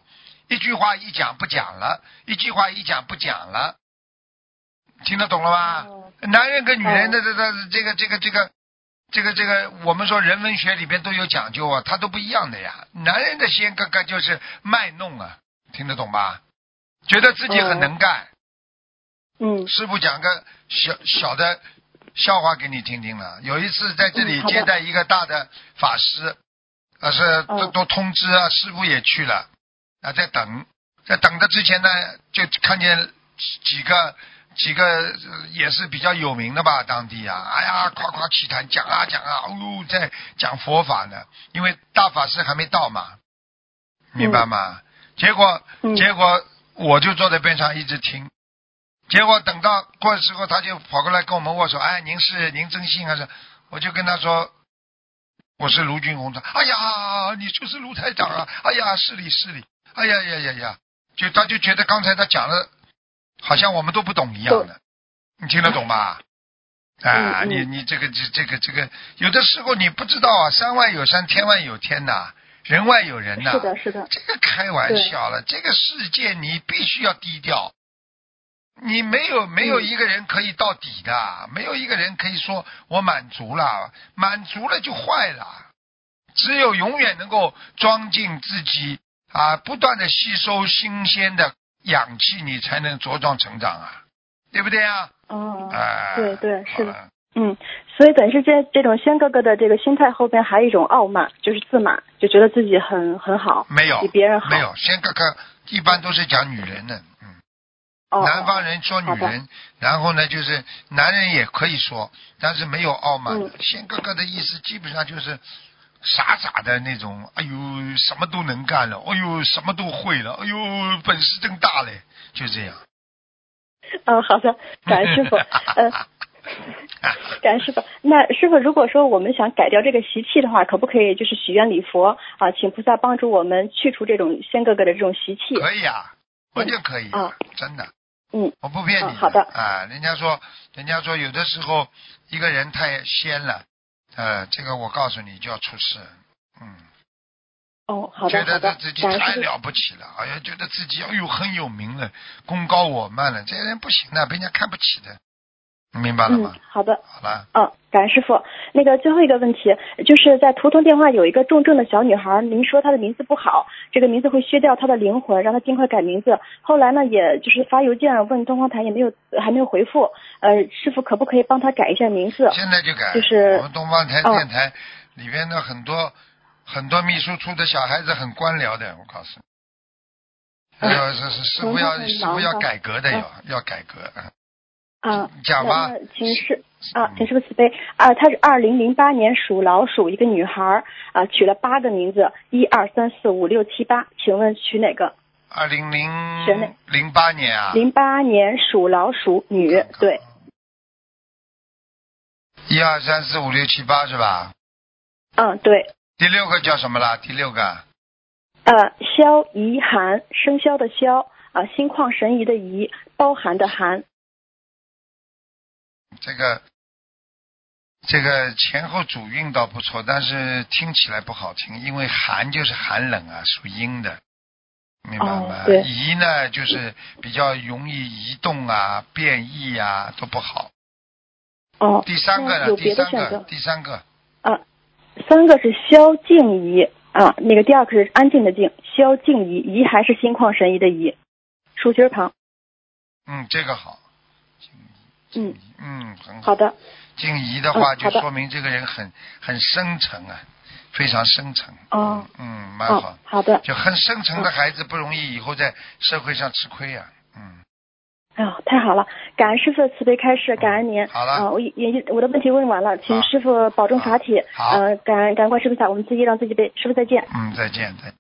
一句话一讲不讲了，一句话一讲不讲了，听得懂了吗？ 哦、 男人跟女人的这这这个这个这个这个这个，我们说人文学里边都有讲究啊，它都不一样的呀。男人的仙哥哥就是卖弄啊，听得懂吧？觉得自己很能干。 嗯， 师父讲个小小的笑话给你听听了。有一次在这里接待一个大的法师，呃、嗯，是都都通知啊，师父也去了啊，在等，在等的之前呢，就看见几个几个也是比较有名的吧，当地啊，哎呀，夸夸其谈，讲啊讲啊，哦，在讲佛法呢，因为大法师还没到嘛，明白吗？嗯、结果、嗯、结果我就坐在边上一直听。结果等到过的时候，他就跑过来跟我们握手。哎，您是您真信还是？我就跟他说，我是卢军红的。哎呀，你就是卢台长啊！哎呀，是礼是礼。哎呀呀呀呀！就他就觉得刚才他讲的，好像我们都不懂一样的。你听得懂吧？啊，你你这个这这个这个，有的时候你不知道啊，山外有山，天外有天呐，人外有人呐。 是的，是的。 这个开玩笑了，这个世界你必须要低调。你没有没有一个人可以到底的、嗯、没有一个人可以说我满足了，满足了就坏了。只有永远能够装进自己啊，不断的吸收新鲜的氧气，你才能茁壮成长啊，对不对啊？ 哦， 啊， 对对是的，嗯，所以本身这这种仙哥哥的这个心态后边还有一种傲慢，就是自满，就觉得自己很很好， 没有比别人好。 没有，仙哥哥一般都是讲女人的。南方人说女人，然后呢，就是男人也可以说，但是没有傲慢的。仙哥哥的意思基本上就是傻傻的那种，哎呦，什么都能干了，哎呦，什么都会了，哎呦，本事真大嘞，就这样。 嗯，好的，感恩师傅。呃，感恩师傅。那师傅，如果说我们想改掉这个习气的话，可不可以就是许愿礼佛啊，请菩萨帮助我们去除这种仙哥哥的这种习气？ 可以啊，完全可以啊， 嗯、 真的。 嗯， 我不骗你、 嗯。好的。 啊，人家说，人家说有的时候一个人太仙了，呃，这个我告诉你就要出事。嗯。 哦，好的。 觉得自己太了不起了，好像觉得自己哎呦很有名了，功高我慢了，这些人不行的，被人家看不起的。明白了吗？ 嗯，好的。 好了。 嗯，感恩师傅。那个最后一个问题，就是在图腾电话有一个重症的小女孩，您说她的名字不好，这个名字会削掉她的灵魂，让她尽快改名字。后来呢，也就是发邮件问东方台，也没有还没有回复。呃，师傅可不可以帮她改一下名字？ 现在就改。 就是我们东方台电台里边的很多、嗯、很多秘书处的小孩子很官僚的，我告诉你。呃，是是师傅要师傅要改革的，要、嗯、要改革。 啊， 讲吧， 那请师啊，请师傅慈悲啊，她是二零零八年属老鼠，一个女孩啊，取了八个名字，一二三四五六七八，请问取哪个？ 二零零零八年啊， 零八年属老鼠女，看看对， 一二三四五六七八是吧？ 嗯，对。 第六个叫什么啦？第六个？ 呃，萧怡涵，生肖的肖啊，心旷神怡的怡，包含的含。 这个这个前后主韵倒不错，但是听起来不好听，因为寒就是寒冷啊，属阴的，明白吗？ 哦、 移呢就是比较容易移动啊、变异啊，都不好。 哦。 第三个呢？ 有别的选择？ 第三个。 啊，三个是萧静怡啊，那个第二个是安静的静，萧静怡，怡还是心旷神怡的怡，竖心旁。 嗯，这个好。 嗯嗯，很好。 好的。 静怡的话，就说明这个人很、嗯、很深沉啊，非常深沉。 哦。 嗯，蛮好、 哦。好的。 就很深沉的孩子不容易以后在社会上吃亏啊。嗯。 哎呦，太好了！感恩师父的慈悲开示，感恩您。 嗯、好了。 啊、呃，我也我的问题问完了，请师父保重法体。 好。 呃，感恩感恩观世菩萨，我们自己让自己背。师父再见。 嗯，再见再见。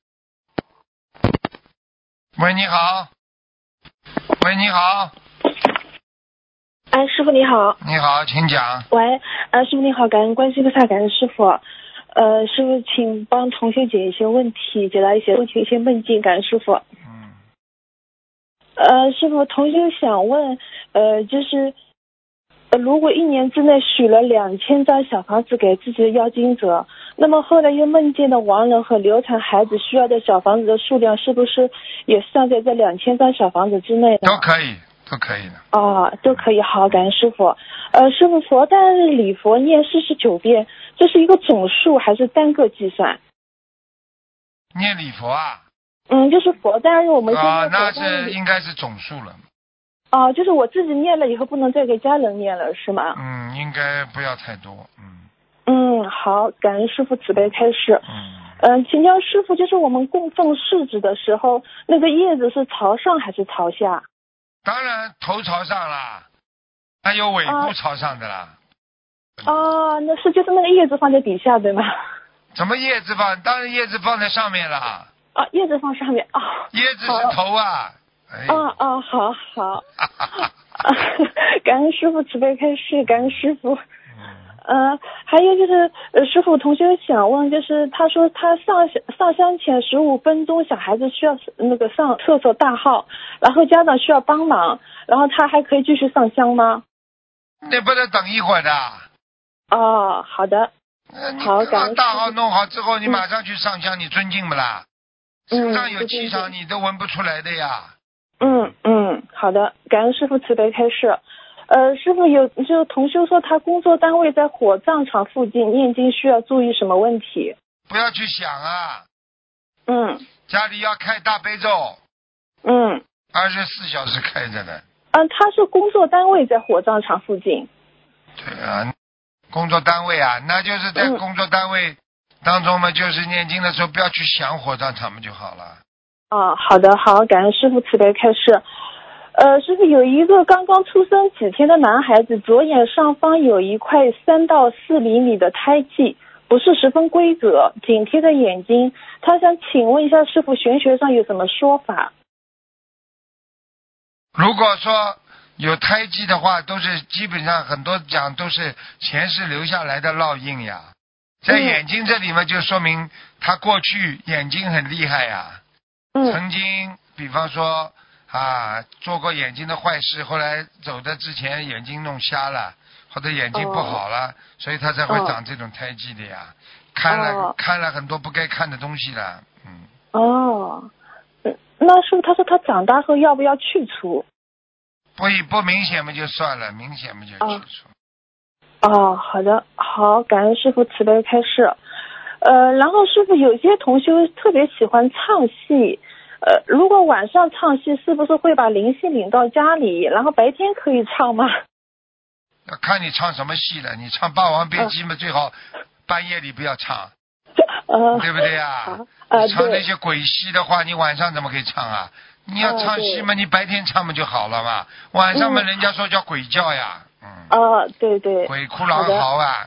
喂，你好。喂，你好。 哎，师傅你好。 你好，请讲。 喂，呃，师傅你好，感恩观世菩萨，感恩师傅。呃，师傅，请帮同学解一些问题，解答一些问题，一些梦境，感恩师傅。 嗯。 呃，师傅，同学想问，呃，就是，呃，如果一年之内许了两千张小房子给自己的要经者， 那么后来又梦见的亡人和流产孩子需要的小房子的数量，是不是也算在这两千张小房子之内呢？ 都可以，都可以的。 哦，都可以。好，感恩师傅。呃，师傅，佛诞日礼佛念四十九遍，这是一个总数还是单个计算？ 念礼佛啊？ 嗯，就是佛诞日我们现在啊， 佛诞那日是应该是总数了。 哦，就是我自己念了以后不能再给家人念了，是吗？ 嗯，应该不要太多。嗯。 嗯，好，感恩师傅慈悲开示。 嗯。 嗯、呃，请教师傅，就是我们供奉柿子的时候，那个叶子是朝上还是朝下？ 当然头朝上啦，还有尾部朝上的啦。 哦、啊，那是就是那个叶子放在底下对吗？ 怎么叶子放？当然叶子放在上面啦。 啊，叶子放上面啊。 叶子是头啊。哎、 啊啊，好好。感恩师傅慈悲开示，感恩师傅。呃，还有就是，呃，师傅同学想问，就是他说他上上香前十五分钟，小孩子需要那个上厕所大号，然后家长需要帮忙，然后他还可以继续上香吗？ 你不能等一会儿的。 哦，好的。好，感恩大号弄好之后，你马上去上香，嗯、你尊敬不啦？身上有气场，你都闻不出来的呀。 嗯嗯，好的，感恩师傅慈悲开示。呃，师傅有就同修说他工作单位在火葬场附近，念经需要注意什么问题？ 不要去想啊。 嗯。 家里要开大悲咒。 嗯。 二十四小时开着的。 嗯，他是工作单位在火葬场附近。 对啊，工作单位啊，那就是在工作单位当中嘛，嗯、就是念经的时候不要去想火葬场嘛就好了。 哦，好的，好，感恩师傅慈悲开示。呃，师傅有一个刚刚出生几天的男孩子，左眼上方有一块三到四厘米的胎记，不是十分规则，紧贴着眼睛。他想请问一下师傅，玄学上有什么说法？ 如果说有胎记的话，都是基本上很多讲都是前世留下来的烙印呀。在眼睛这里嘛，就说明他过去眼睛很厉害呀。嗯。曾经，比方说。啊，做过眼睛的坏事，后来走的之前眼睛弄瞎了，或者眼睛不好了，哦、所以他才会长这种胎记的呀。哦、看了、哦、看了很多不该看的东西了，嗯。 哦，那是不是他说他长大后要不要去除？ 不不明显嘛就算了，明显嘛就去除。 哦，好的，好，感恩师父慈悲开示。呃，然后师父有些同修特别喜欢唱戏。呃，如果晚上唱戏，是不是会把灵性领到家里？然后白天可以唱吗？ 要看你唱什么戏了。你唱《霸王别姬》嘛，呃、最好半夜里不要唱，呃、对不对呀？呃、唱那些鬼戏的话，你晚上怎么可以唱啊？你要唱戏嘛，呃、你白天唱嘛就好了嘛。晚上嘛，人家说叫鬼叫呀。嗯。 啊、呃，对对。 鬼哭狼嚎啊。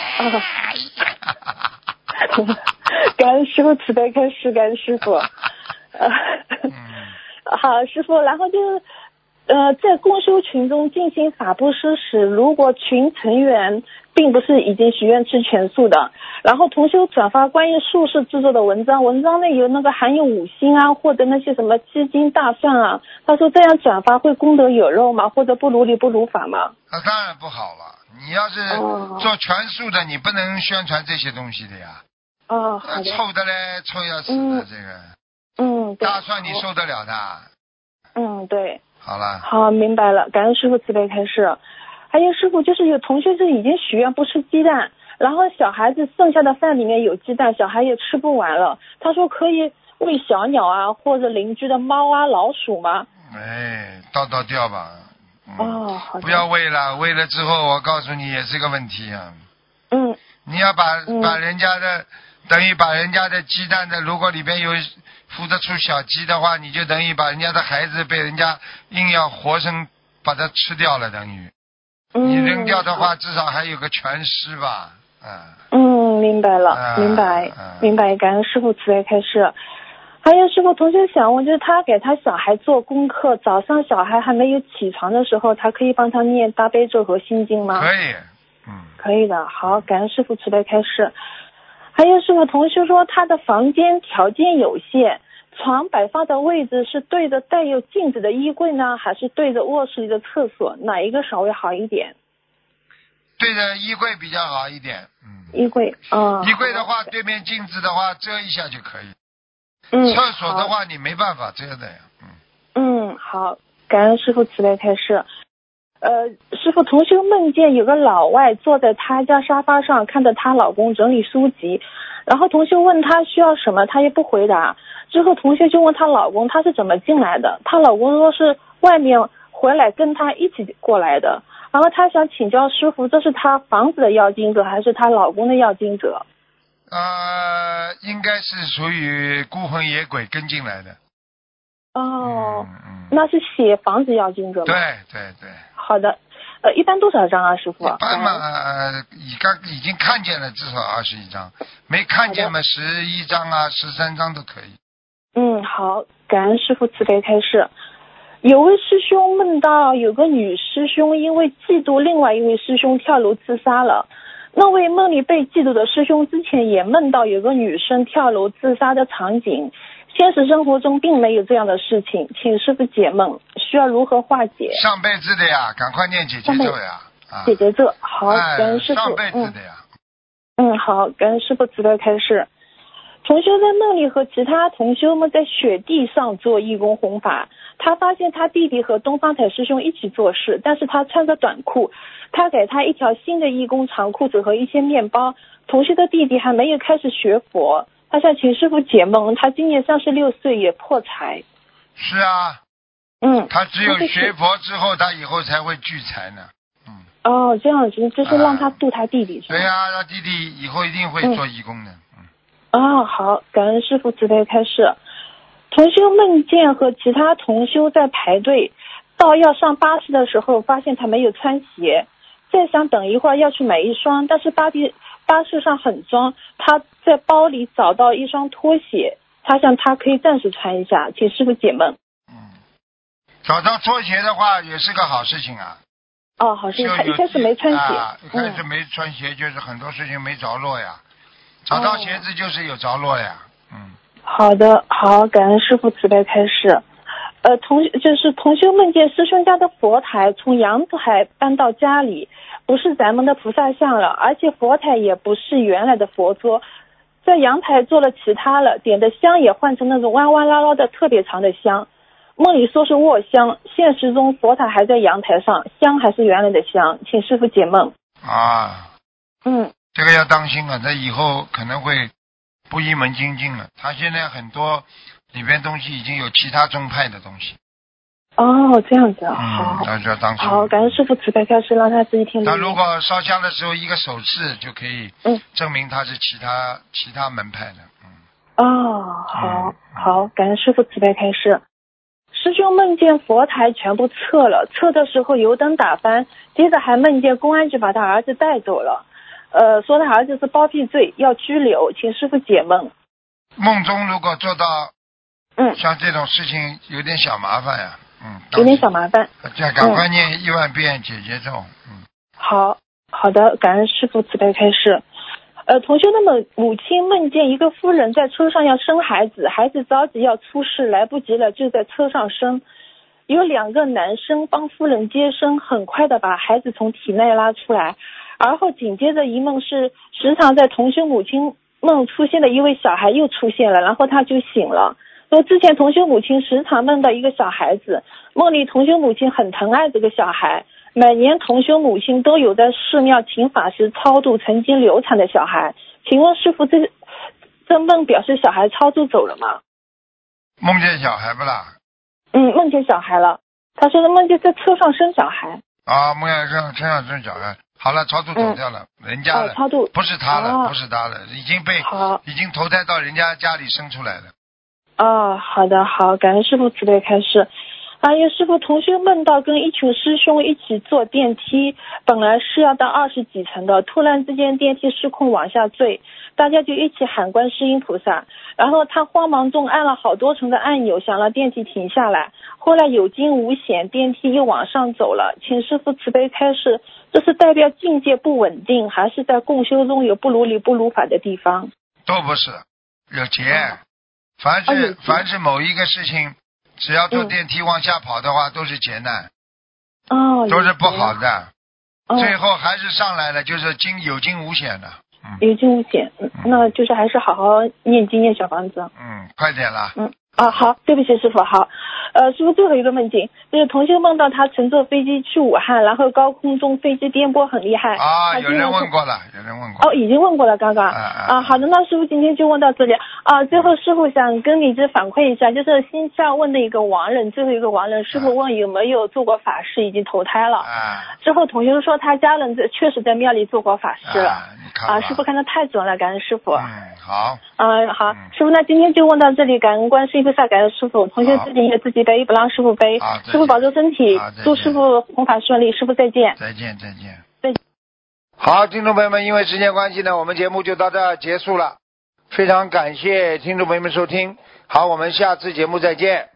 感恩师父慈悲开示，感恩师父。呃，好，师傅，然后就是呃，在共修群中进行法布施时，如果群成员并不是已经许愿吃全素的，然后同修转发关于素食制作的文章，文章内有那个含有五辛啊，或者那些什么鸡精、大蒜啊，他说这样转发会功德有肉吗？或者不如理不如法吗？ 那当然不好了，你要是做全素的，你不能宣传这些东西的呀。 哦，好的。 臭的嘞，臭要死的、嗯、这个。 嗯，对。 大蒜你受得了的？ 嗯，对。 好了。 好，明白了，感恩师父慈悲开示。还有师父，就是有同学是已经许愿不吃鸡蛋，然后小孩子剩下的饭里面有鸡蛋，小孩也吃不完了。他说可以喂小鸟啊，或者邻居的猫啊、老鼠吗？ 哎，倒倒掉吧。 嗯、哦，好的。 不要喂了，喂了之后，我告诉你也是个问题啊。 嗯。 你要把、 嗯、 把人家的，等于把人家的鸡蛋的，如果里边有孵得出小鸡的话，你就等于把人家的孩子被人家硬要活生把它吃掉了，等于。 嗯。 你扔掉的话，至少还有个全尸吧。嗯。 嗯，明白了，啊、明白，啊、明白。感恩师父慈悲开示。还有师父，同学想问，就是他给他小孩做功课，早上小孩还没有起床的时候，他可以帮他念大悲咒和心经吗？ 可以。嗯。 可以的，好，感恩师父慈悲开示。还有师父，同学说他的房间条件有限，床摆放的位置是对着带有镜子的衣柜呢，还是对着卧室里的厕所？哪一个稍微好一点？ 对着衣柜比较好一点。嗯。 衣柜，嗯。 衣柜的话，对面镜子的话遮一下就可以。 嗯。 厕所的话，你没办法遮的呀。嗯。 嗯，好，感恩师父慈悲开示。呃，师父，同修梦见有个老外坐在他家沙发上，看着她老公整理书籍，然后同修问他需要什么，他也不回答。之后同修就问她老公他是怎么进来的，她老公说是外面回来跟他一起过来的。然后她想请教师父，这是她房子的要经者还是她老公的要经者？ 呃，应该是属于孤魂野鬼跟进来的。 哦， 嗯嗯、 那是写房子要经者吗？ 对对对。 好的，呃，一般多少张啊，师傅？ 一般嘛，呃，已刚已经看见了，至少二十一张，没看见嘛，十一张啊，十三张都可以。 嗯，好，感恩师父慈悲开示。有位师兄梦到有个女师兄因为嫉妒另外一位师兄跳楼自杀了。那位梦里被嫉妒的师兄之前也梦到有个女生跳楼自杀的场景，现实生活中并没有这样的事情，请师父解梦，需要如何化解？ 上辈子的呀，赶快念姐姐咒呀！啊、 姐姐咒，好，感恩师父。 上辈子的呀。 嗯，嗯好，感恩师父慈悲开示。同修在梦里和其他同修们在雪地上做义工弘法，他发现他弟弟和东方台师兄一起做事，但是他穿着短裤，他给他一条新的义工长裤子和一些面包。同修的弟弟还没有开始学佛，他想请师父解梦，他今年三十六岁也破财。 是啊， 嗯， 他只有学佛之后，他以后才会聚财呢。嗯， 哦，这样子，就是让他度他弟弟、啊、是吧？ 对呀、啊，他弟弟以后一定会做义工的。 嗯，哦，好，感恩师父慈悲开示。同修梦见和其他同修在排队，到要上巴士的时候，发现他没有穿鞋，再想等一会儿要去买一双，但是巴士巴士上很脏，他在包里找到一双拖鞋，他想他可以暂时穿一下，请师父解梦。 嗯，找到拖鞋的话也是个好事情啊。 哦，好事情，他一开始没穿鞋， 啊、一开始没穿鞋就是很多事情没着落呀，找到鞋子就是有着落呀。嗯。 好的，好，感恩师父慈悲开示。呃，同就是同修梦见师兄家的佛台从阳台搬到家里，不是咱们的菩萨像了，而且佛台也不是原来的佛桌，在阳台做了其他了，点的香也换成那种弯弯拉拉的特别长的香。梦里说是卧香，现实中佛台还在阳台上，香还是原来的香，请师父解梦。 啊， 嗯， 这个要当心啊，他以后可能会不一门精进了。他现在很多里边东西已经有其他宗派的东西。 哦，这样子啊， 嗯， 好， 那就要当心。 好，感恩师父慈悲开示，让他自己听。 他如果烧香的时候一个手势就可以， 嗯， 证明他是其他其他门派的。嗯。 哦，好， 嗯、 好，感恩师父慈悲开示。师兄梦见佛台全部撤了，撤的时候油灯打翻，接着还梦见公安局把他儿子带走了，呃，说他儿子是包庇罪，要拘留，请师父解梦。 梦中如果做到， 嗯， 像这种事情有点小麻烦呀，嗯， 有点小麻烦， 这样赶快念一万遍解结咒，嗯， 好，好的，感恩师父慈悲开示。呃，同修的母母亲梦见一个夫人在车上要生孩子，孩子着急要出世，来不及了，就在车上生。有两个男生帮夫人接生，很快的把孩子从体内拉出来。而后紧接着一梦是时常在同修母亲梦出现的一位小孩又出现了，然后他就醒了。说之前同修母亲时常梦到一个小孩子，梦里同修母亲很疼爱这个小孩。每年同修母亲都有在寺庙请法师超度曾经流产的小孩，请问师父，这这梦表示小孩超度走了吗？ 梦见小孩不啦？ 嗯，梦见小孩了。他说的梦见在车上生小孩。 啊，梦见车上车上生小孩，好了，超度走掉了，嗯、人家的、 哦，超度不是他了、 哦， 不是他了，已经被已经投胎到人家家里生出来了。 哦，好的，好，感恩师父慈悲开示。还有师父，同修梦到跟一群师兄一起坐电梯，本来是要到二十几层的，突然之间电梯失控往下坠，大家就一起喊观世音菩萨，然后他慌忙中按了好多层的按钮，想让电梯停下来，后来有惊无险，电梯又往上走了，请师父慈悲开示，这是代表境界不稳定，还是在共修中有不如理不如法的地方？ 都不是，有劫，凡是、哦、凡是某一个事情只要坐电梯往下跑的话、嗯、都是劫难， 哦， 都是不好的、 哦、 最后还是上来了，就是惊有惊无险的。 有惊无险，嗯，那就是还是好好念经念小房子。 嗯，快点了。 嗯。啊，好，对不起，师傅，好，呃，师傅最后一个梦境，就是同修梦到他乘坐飞机去武汉，然后高空中飞机颠簸很厉害。 啊，有人问过了，有人问过。 哦，已经问过了，刚刚。啊, 啊, 啊，好的，那师傅今天就问到这里啊。最后师傅想跟你这反馈一下，就是新下问的一个亡人，最后一个亡人，师傅问有没有做过法事，已经投胎了。啊。之后同修说他家人在确实在庙里做过法事了。啊，你看啊，师傅看得太准了，感恩师傅。 嗯，好。 嗯、呃，好，师傅，那今天就问到这里，感恩观世音菩萨，感恩师傅，同学自己也自己背，不让师傅背。师傅保重身体，祝师傅弘法顺利，师傅再见。 再见，再见。 再见。 好，听众朋友们，因为时间关系呢，我们节目就到这儿结束了。非常感谢听众朋友们收听，好，我们下次节目再见。